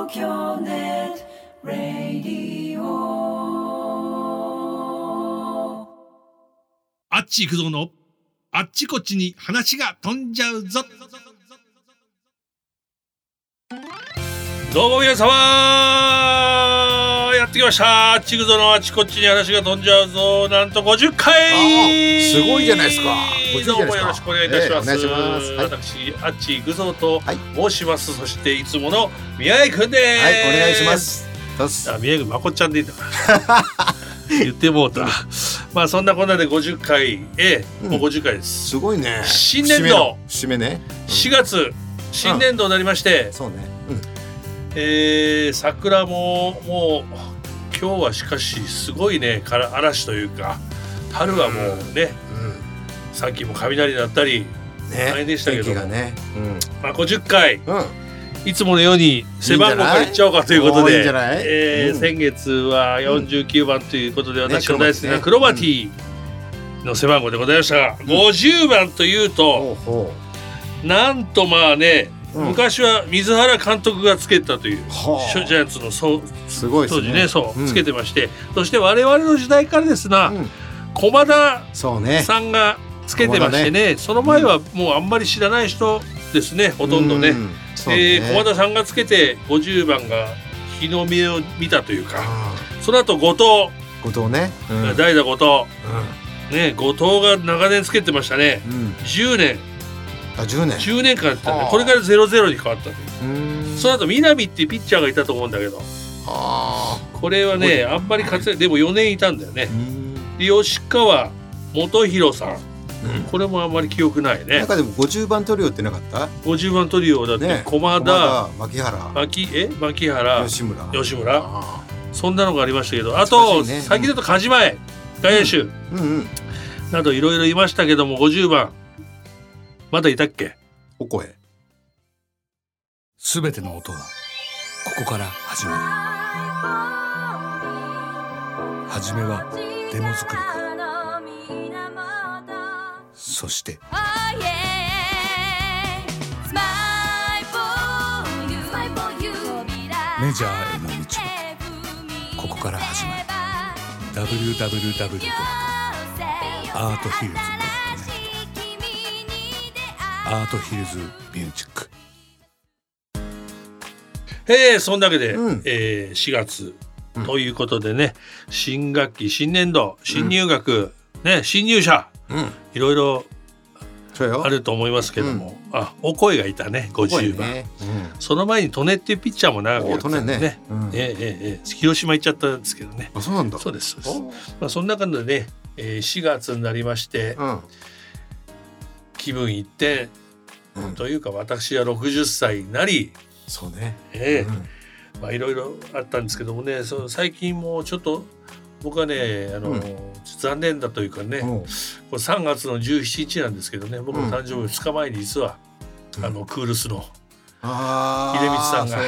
京ネットラディオ。 あっち行くぞのあっちこっちに話が飛んじゃうぞ。どうも皆様やってきました。あっち行くぞのあっちこっちに話が飛んじゃうぞ。なんと50回。 すごいじゃないですか。 どうもよろしくお願いいたします。 お願いします。 私あっち行くぞと申します。そしていつもの宮井くんです。 はい、お願いします。 宮井くんまこっちゃんでいいんだから言ってもうた。まあそんなこんなで50回もう50回です。 すごいね。 新年度節目ね。 4月新年度になりまして、 そうね。 桜ももう今日はしかしすごいね嵐というか春はもうね、さっきも雷だったり大変でしたけど、まあ50回、いつものように背番号からいっちゃおうかということで、先月は49番ということで、私の大好きなクロマティの背番号でございましたが、50番というと、なんとまあね、昔は水原監督がつけたというジャイアンツの当時ねつけてまして、そして我々の時代からですな、駒田さんがつけてましてね、その前はもうあんまり知らない人ですね、ほとんどね。駒田さんがつけて50番が日の目を見たというか、その後後藤ね、代打後藤、後藤が長年つけてましたね。10年間やってたね。これから 0-0 に変わったという。その後南っていうピッチャーがいたと思うんだけど、これはねあんまり活躍でも4年いたんだよね。で吉川元弘さん、これもあんまり記憶ないね。 なんかでも50番トリオってなかった？ 50番トリオだって駒田、 牧原、吉村、そんなのがありましたけど、あと最近だと梶前外野手などいろいろいましたけども、50番まだいたっけ？ お声。 すべての音はここから始まる。はじめはデモ作りから、そしてメジャーへの道もここから始まる。 www.artfields.net アートヒルズミュージック。 そんなわけで、4月ということでね、新学期新年度新入学、新入社、いろいろあると思いますけども、お声がいたね50番、その前に利根っていうピッチャーも長くやってたんでね、広島行っちゃったんですけどね。 そうなんだ。 そうです。そんな感じでね、4月になりまして、気分一転、というか私は60歳になり、 そうね、 まあいろいろあったんですけどもね、最近もちょっと僕はね残念だというかね、これ3月の17日なんですけどね、僕の誕生日2日前に実はクールスの秀光さんが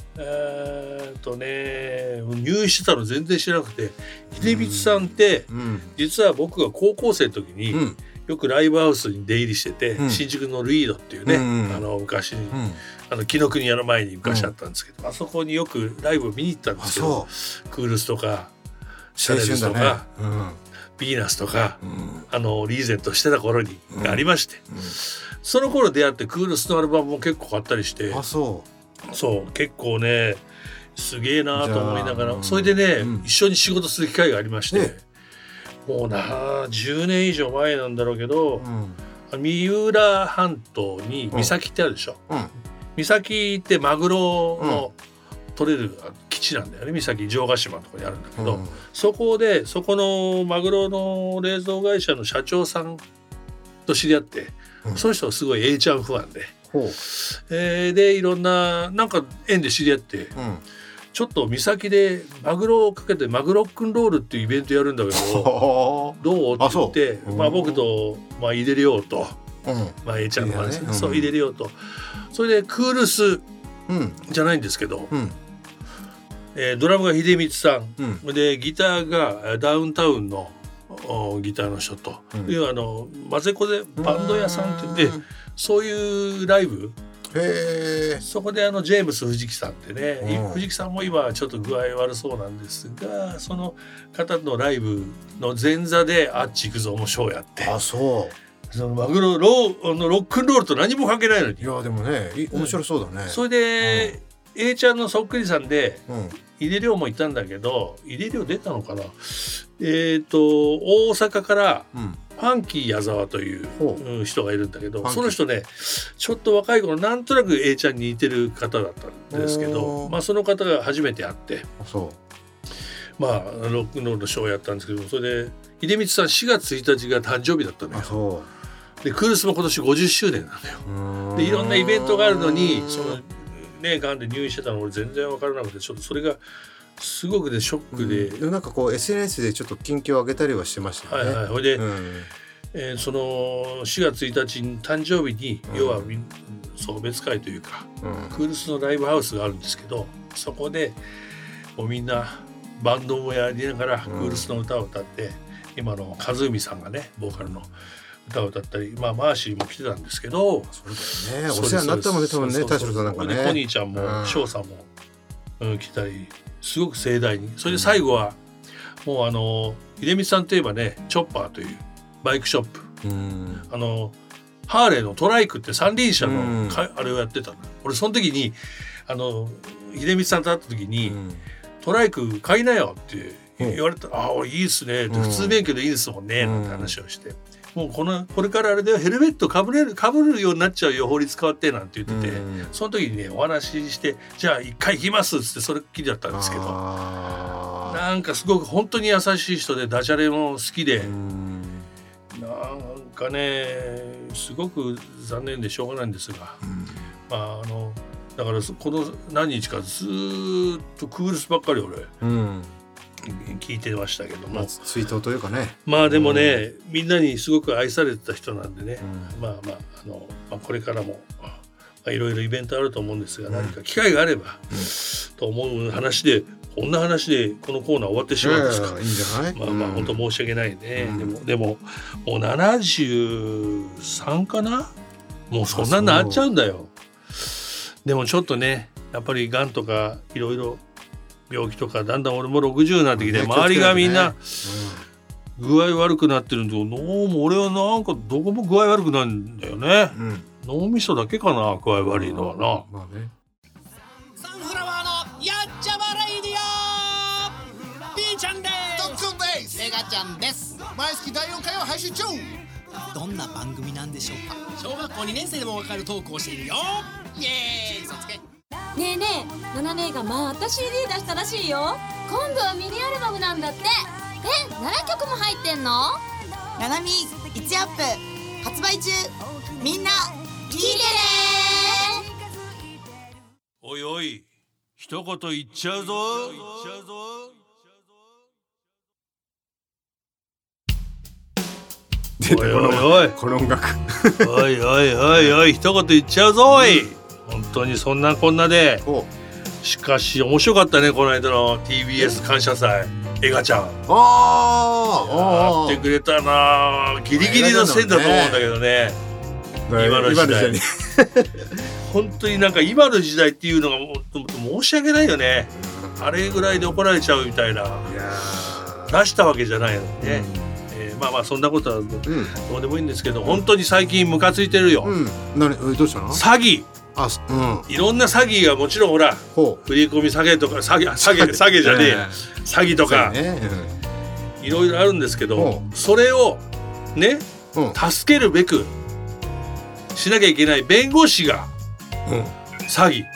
入院してたの全然知らなくて、秀光さんって実は僕が高校生の時によくライブハウスに出入りしてて、新宿のルイードっていうね、昔紀ノ国屋の前に昔あったんですけど、あそこによくライブを見に行ったんですけど、クールスとかシャネルスとか、ビーナスとか、リーゼントしてた頃にありまして、その頃出会ってクールスのアルバムも結構買ったりして、そう結構ねすげえなと思いながら、それでね、一緒に仕事する機会がありまして、もう10年以上前なんだろうけど、三浦半島に三崎ってあるでしょ。三崎ってマグロの取れる基地なんだよね。三崎城ヶ島のところにあるんだけど、そこのマグロの冷蔵会社の社長さんと知り合って、その人はすごい A ちゃんファンで、でいろんななんか縁で知り合って、ちょっと三崎でマグロをかけてマグロックンロールっていうイベントやるんだけどどうって言って、僕と入れようと、A ちゃんの話、そう入れようと、それでクールスじゃないんですけど、ドラムが秀光さん、でギターがダウンタウンのギターの人と、要は混ぜこぜバンド屋さんって言って、そういうライブへえ。 そこでジェームス藤木さんってね、藤木さんも今ちょっと具合悪そうなんですが、その方のライブの前座であっち行くぞのショーやって、 あ、そう。 そのマグロロックンロールと何も関係ないのに。 いやでもね、面白そうだね。 それで、A ちゃんのそっくりさんで、井出亮もいたんだけど、井出亮出たのかな、大阪からファンキー矢沢という人がいるんだけど、その人ねちょっと若い頃なんとなく A ちゃんに似てる方だったんですけど、その方が初めて会って、ロックンロールのショーをやったんですけど、それで秀光さん4月1日が誕生日だったのよ。でクールスも今年50周年なのよ。でいろんなイベントがあるのに、そのねがんで入院してたの俺全然分からなくて、ちょっとそれがすごくねショックで、 なんかこう SNS でちょっと近況を上げたりはしてましたよね。 ほいで、その4月1日に誕生日に、要は送別会というか、クールスのライブハウスがあるんですけど、そこでもうみんなバンドもやりながらクールスの歌を歌って、今の和海さんがねボーカルの歌を歌ったり、マーシーも来てたんですけど、 そうだよね、お世話になったもんね、多分ね、田代さんなんかね、 コニーちゃんも翔さんも、来たりすごく盛大に。それで最後はもう秀光さんといえばね、チョッパーというバイクショップ、ハーレーのトライクって三輪車の、あれをやってたの。俺その時に秀光さんと会った時に、トライク買いなよって言われた。ああいいっすね、普通免許でいいですもんね、なんて話をして、もうこれからあれでヘルメットかぶるようになっちゃうよ、法律変わってなんて言ってて、その時にねお話しして、じゃあ一回行きますっつってそれっきりだったんですけど、なんかすごく本当に優しい人で、ダジャレも好きで、なんかねすごく残念でしょうがないんですが、だからこの何日かずっとクールスばっかり俺、聞いてましたけども、 追悼というかね、 でもね、みんなにすごく愛されてた人なんでね、これからもいろいろイベントあると思うんですが、何か機会があれば、と思う話で、こんな話でこのコーナー終わってしまうんですか。 いいんじゃない。 本当申し訳ないね。でももう73かな、もうそんなになっちゃうんだよ。でもちょっとね、やっぱりがんとかいろいろ病気とか、だんだん俺も60になってきて、周りがみんな具合悪くなってるんだけど、どうも俺はなんかどこも具合悪くなるんだよね。脳みそだけかな、具合悪いのはな。 サンフラワーのやっちゃまレイディオ、ピーちゃんです。 ドックンです。 メガちゃんです。 毎月第4回を配信中。 どんな番組なんでしょうか。小学校2年生でもわかるトークをしているよ。イエーイ、嘘つけ。 ねえねえ、ナナ姉がまた CD 出したらしいよ。 今度はミニアルバムなんだって。7曲も入ってんの？ ナナミ1アップ発売中。みんな聞いてね。 おいおい、一言言っちゃうぞ。 出てこの音楽おいおいおいおい、一言言っちゃうぞおい。本当にそんなこんなで、しかし面白かったね、この間の TBS 感謝祭。エガちゃんやってくれたな。ギリギリの線だと思うんだけどね、今の時代本当になんか今の時代っていうのが申し訳ないよね。あれぐらいで怒られちゃうみたいな、出したわけじゃないのにね。そんなことはどうでもいいんですけど、本当に最近ムカついてるよ。 どうしたの？ 詐欺。いろんな詐欺がもちろんほら、振り込み詐欺とか詐欺じゃねえ詐欺とかいろいろあるんですけど、それをね助けるべくしなきゃいけない弁護士が詐欺。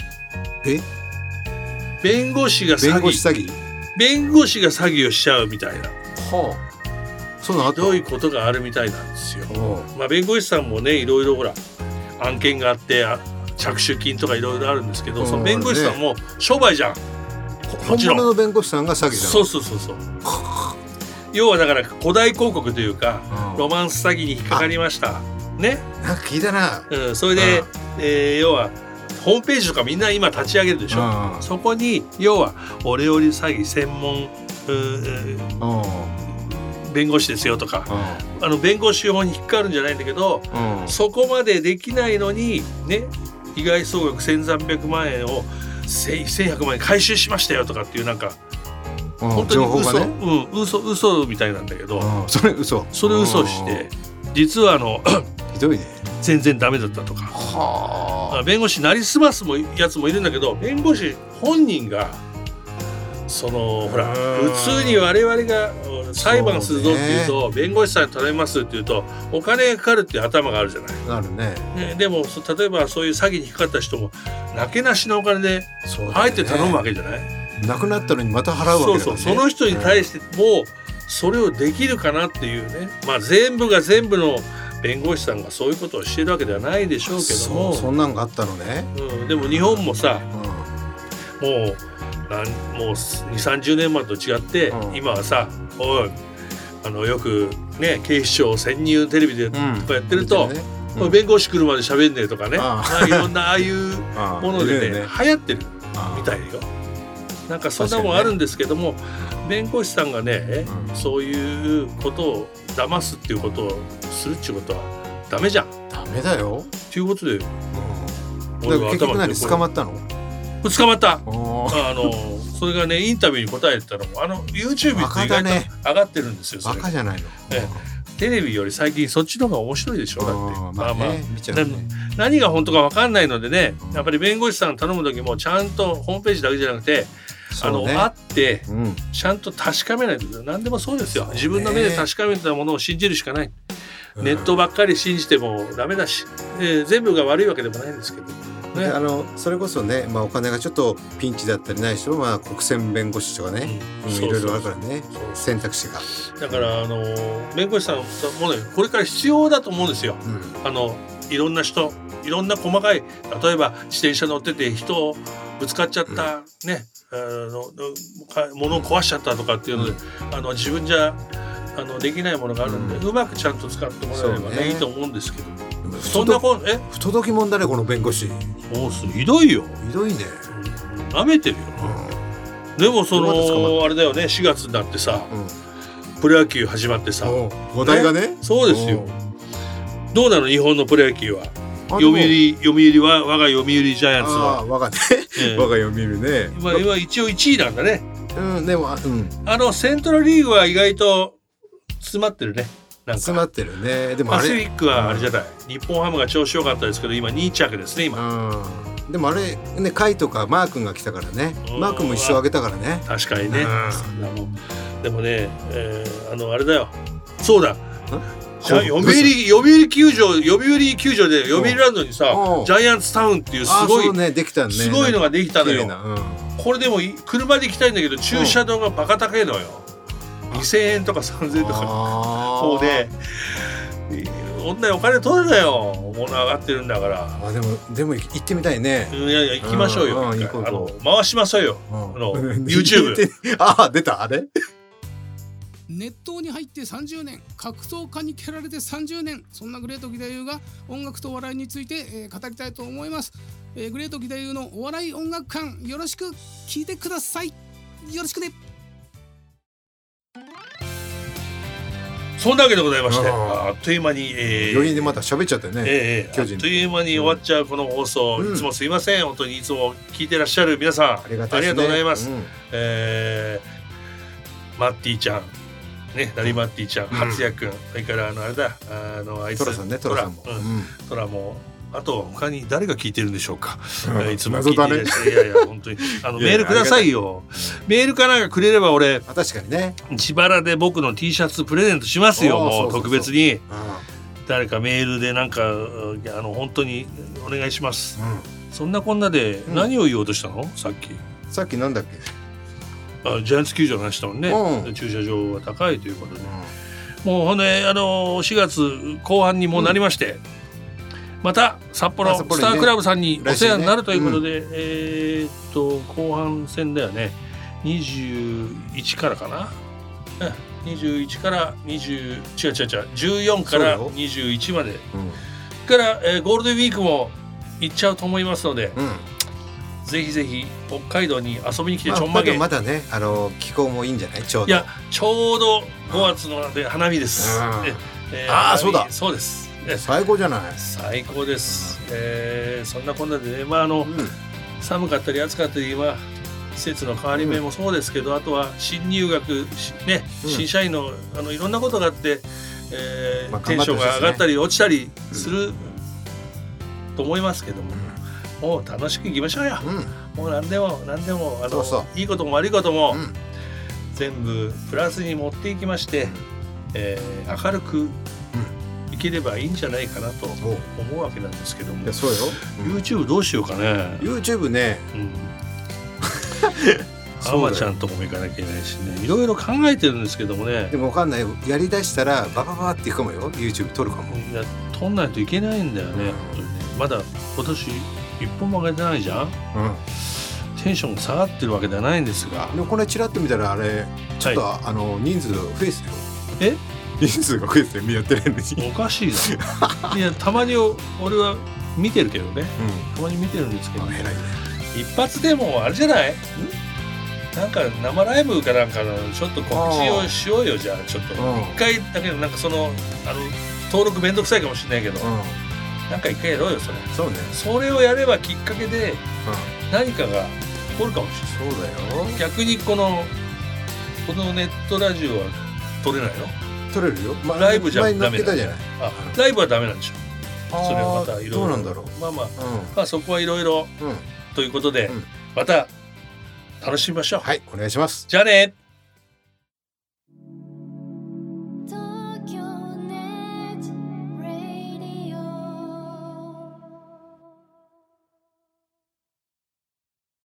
弁護士が詐欺。弁護士が詐欺をしちゃうみたいな。どういうことがあるみたいなんですよ。弁護士さんもね、いろいろほら案件があって着手金とかいろいろあるんですけど、その弁護士さんも商売じゃん。 本物の弁護士さんが詐欺じゃん。 そう要はだから古代広告というか、ロマンス詐欺に引っかかりましたね。 なんか聞いたな。 それで、要はホームページとかみんな今立ち上げるでしょ。そこに要はオレオレ詐欺専門弁護士ですよとか、弁護士法に引っかかるんじゃないんだけど、そこまでできないのにね、 被害総額1300万円を1100万円回収しましたよとかっていうなんか本当に嘘、ね、嘘みたいなんだけど、 それ嘘して実はひどいね、 全然ダメだったとか、弁護士なりすますやつもいるんだけど、弁護士本人がほら普通に我々が裁判するぞっていうと、弁護士さんに頼みますっていうとお金がかかるっていう頭があるじゃない。 なるね。 でも例えばそういう詐欺にかかった人もなけなしのお金であえて頼むわけじゃない。 亡くなったのにまた払うわけだからね。 その人に対してもそれをできるかなっていうね、全部が全部の弁護士さんがそういうことをしているわけではないでしょうけども、 そんなんがあったのね。 でも日本もさ、もう20-30年前と違って、今はさ、よくね警視庁潜入テレビでとかやってると、弁護士来るまで喋んねえとかね、いろんなああいうものでね流行ってるみたいよ。なんかそんなもんあるんですけども、弁護士さんがね、そういうことを騙すっていうことをするっていうことはダメじゃん。 ダメだよっていうことで、 俺が結局何捕まったの？ 捕まった。それがねインタビューに答えてたのもYouTube って意外と上がってるんですよ。 バカじゃないの。 テレビより最近そっちの方が面白いでしょ。だって見ちゃうね。 何が本当か分かんないのでね、やっぱり弁護士さん頼む時もちゃんとホームページだけじゃなくて会ってちゃんと確かめないと。何でもそうですよ。自分の目で確かめたものを信じるしかない。ネットばっかり信じてもダメだし、全部が悪いわけでもないんですけどね。 それこそね、お金がちょっとピンチだったりないしろ、国選弁護士とかね、いろいろあるからね、選択肢が。 だから弁護士さんもねこれから必要だと思うんですよ。いろんな人、いろんな細かい、例えば自転車乗ってて人をぶつかっちゃった、ね、物を壊しちゃったとかっていうので、自分じゃできないものがあるんで、うまくちゃんと使ってもらえればね、いいと思うんですけど。そんな不届き者だねこの弁護士。 ひどいよ。 ひどいね。 舐めてるよ。でもあれだよね、4月になってさ、プロ野球始まってさ、 話題がね。 そうですよ。どうなの日本のプロ野球は。読売は我が読売ジャイアンツは我が読売ね。 今一応1位なんだね。 でもセントラルリーグは意外と詰まってるね。 詰まってるね。でもパシフィックはあれじゃない、日本ハムが調子良かったですけど今2着ですね今。 でもあれね、甲斐とかマー君が来たからね、マー君も一生あげたからね。 確かにね。でもね、あれだよ、そうだ、読売球場で読売ランドにさ、ジャイアンツタウンっていうすごいのができたのよ。これでも車で行きたいんだけど駐車場がバカ高いのよ。2000円とか3000円とか。もうね、女にお金取るなよ、物上がってるんだから。 でも行ってみたいね。 いや行きましょうよ。回しましょうよ。YouTube。 出たあれ。 熱湯に入って30年、格闘家に蹴られて30年、そんなグレート義太夫が音楽と笑いについて、語りたいと思います。グレート義太夫のお笑い音楽館、よろしく聞いてください。よろしくね。 そんなわけでございまして、あっという間に余韻でまた喋っちゃったよね。 あっという間に終わっちゃうこの放送、いつもすいません。本当にいつも聞いてらっしゃる皆さんありがとうございます。マッティちゃんね、ラリマッティちゃん、初也くん、それからあれだ、あいつトラさんね、トラさんも、 トラも、あと他に誰が聞いてるんでしょうか。いつも聞いていらっしゃる。いやいや本当にメールくださいよ。メールかなんかくれれば俺確かにね、 自腹で僕の T シャツプレゼントしますよ。もう特別に誰かメールでなんか本当にお願いします。そんなこんなで何を言おうとしたの？さっきなんだっけ？ ジャイアンツ球場の話したもんね。駐車場は高いということで、もうほんで4月後半にもうなりまして、また札幌スタークラブさんにお世話になるということで、後半戦だよね。21からかな。21から14から21まで。から、ゴールデンウィークも行っちゃうと思いますので。ぜひぜひ北海道に遊びに来てちょんまげ。 まだね、気候もいいんじゃない？ちょうど。 いや、ちょうど5月ので花見です。 そうだ。 そうです。 最高じゃない。 最高です。そんなこんなでね、寒かったり暑かったり今季節の変わり目もそうですけど、あとは新入学ね、新社員のいろんなことがあって、テンションが上がったり落ちたりすると思いますけども、もう楽しくいきましょうよ。もう何でもいいことも悪いことも、全部プラスに持っていきまして、明るくいければいいんじゃないかなと思うわけなんですけども。 そうよ、 YouTube どうしようかね。 YouTube ね、 あまちゃんとも行かなきゃいけないしね、いろいろ考えてるんですけどもね。 でも分かんない、やりだしたらバババっていくかもよ。 YouTube 撮るかも。 いや、撮んないといけないんだよね、本当にね。まだ今年一本も上げてないじゃん、テンション下がってるわけではないんですが。 でもこれチラッと見たらあれちょっと、人数が増えてよ。人数が増えてやってないのに。 おかしいな。いや、たまに俺は見てるけどね、たまに見てるんですけど、一発でもあれじゃない？なんか生ライブかなんかのちょっと告知をしようよ。じゃあちょっと一回だけなんか登録めんどくさいかもしれないけど、なんか一回やろうよそれ。 そうね。 それをやればきっかけで何かが起こるかもしれない。 そうだよ。 逆にこのネットラジオは撮れないの？ 撮れるよ。 ライブじゃダメなの？ライブはダメなんでしょ。それはまたいろいろ。 どうなんだろう。 まあそこはいろいろということで、また楽しみましょう。 はい、お願いします。 じゃあね。